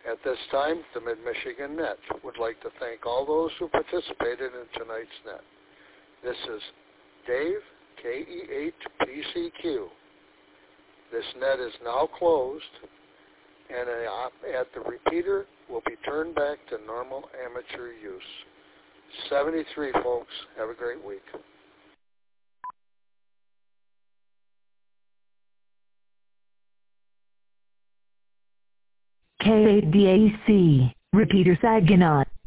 At this time, the Mid-Michigan Net would like to thank all those who participated in tonight's net. This is Dave, KE8PCQ. This net is now closed, and at the repeater will be turned back to normal amateur use. 73, folks. Have a great week. K8DAC, repeater Saginaw.